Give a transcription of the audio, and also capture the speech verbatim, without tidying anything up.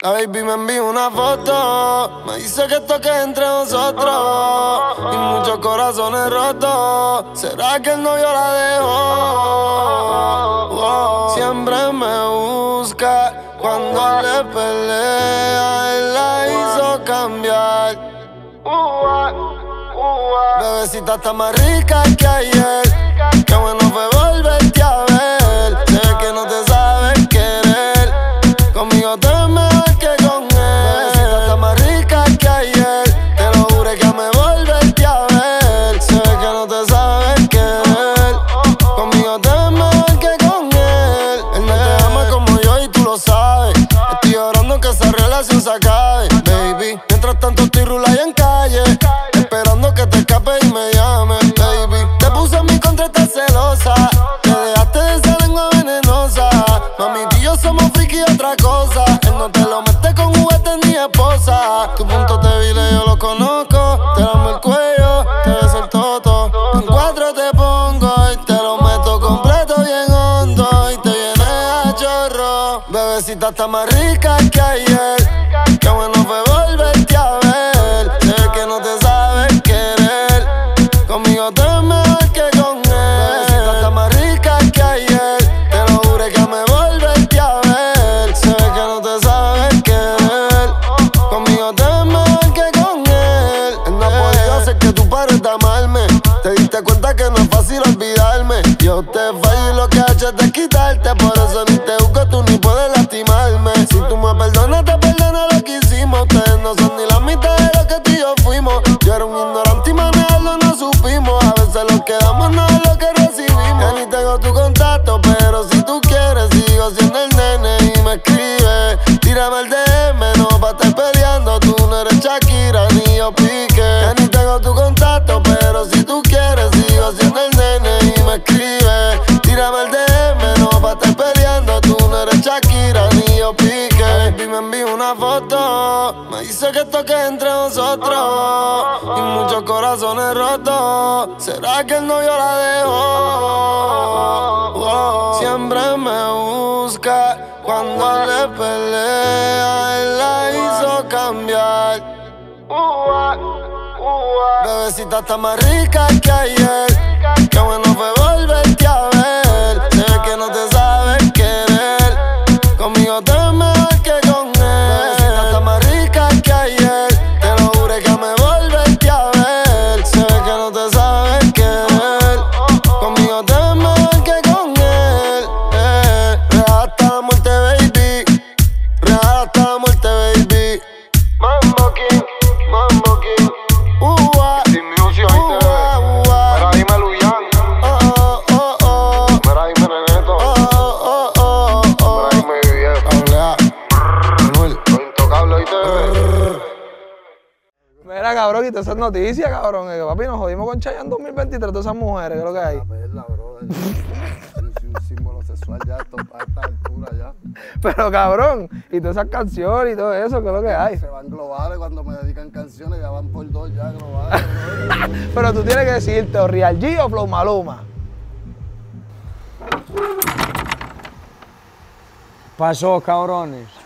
La baby me envió una foto, me dice que esto que entre nosotros y muchos corazones rotos. ¿Será que el novio la dejó? Oh, siempre me busca cuando le pelea, él la hizo cambiar. Bebecita está más rica que ayer, qué bueno fue volverte a ver. Sé que no te sabes querer, conmigo te ves mejor que con él. Bebecita está más rica que ayer, te lo juré que me volverte a ver. Sé que no te sabes querer, conmigo te ves mejor que con él. Él no te ama como yo y tú lo sabes. Estoy orando que esa relación se acabe, baby. Mientras tanto estoy rulando en calle, esperando que te escape y me llame, baby. Te puse en mi contra, estás celosa, te dejaste de esa lengua venenosa. Mami, tú y yo somos friki y otra cosa. Él no te lo mete con juguetes ni esposa. Tu punto débil yo lo conozco, te damos el cuello, te beso el toto. En cuatro te pongo y te lo meto completo bien hondo y te viene a chorro. Bebecita está más rica que ayer, qué bueno fue volverte a ver. Sé que no te sabes querer, conmigo te ves mejor que con él. Bebecita está más rica que ayer, te lo juré que me volverte a ver. Sé que no te sabes querer, conmigo te ves mejor que con él. Él no ha podido hacer que tú pares de amarme, te diste cuenta que no es fácil olvidarme. Yo te fallo y lo que he hecho es desquitarte, por eso ni te juzgo, tú ni puedes lastimarme. Si tú me perdonas, te perdono lo que hicimos. Ustedes no son ni la mitad de lo que tú y yo fuimos. Yo era un ignorante y manejarlo no supimos. A veces lo que damos no es lo que recibimos. Ya ni tengo tu contacto, pero si tú quieres sigo siendo el nene y me escribe. Tírame el D M, no pa' estar peleando. Tú no eres Shakira ni yo Piqué. Ya ni tengo tu contacto, pero si tú quieres sigo siendo el nene y me escribe. Tírame el D M, no pa' estar peleando. Tú no eres Shakira ni yo Piqué. Baby me envió una foto, me dice que esto que entre nosotros y muchos corazones rotos. ¿Será que el novio la dejó? Oh, siempre me busca cuando le pelea, él la hizo cambiar. Bebecita está más rica que ayer, qué bueno fue volverte a ver. Sé que no te sabes querer, conmigo te ves mejor que con él. Bebecita está más rica que ayer, te lo juré que me volverte a ver. Sé que no te sabes querer, conmigo te ves mejor que con él. eh, Real hasta la muerte, baby, real hasta la muerte, baby. Mambo King, Mambo King. Uh-ah, Sin Music, ahí te ve. Mira, dime Luyan. oh, oh, oh, oh. Mira, dime Neneto. Oh, oh, oh, oh. Mira, dime Viejo. Hablea, Manuel. Lo intocable, ahí te ve. Mira, cabrón, y todas esas noticias, cabrón. Que, papi, nos jodimos con Chayanne en dos mil veintitrés, todas esas mujeres, ¿qué es lo que hay? La perla, brother. Es un símbolo sexual ya esto, a esta altura ya. Pero, cabrón, y todas esas canciones y todo eso, ¿qué es lo que hay? Se van globales cuando me dedican canciones, ya van por dos ya globales. Pero tú tienes que decirte o Real G o Flow Maluma. Pasó, cabrones.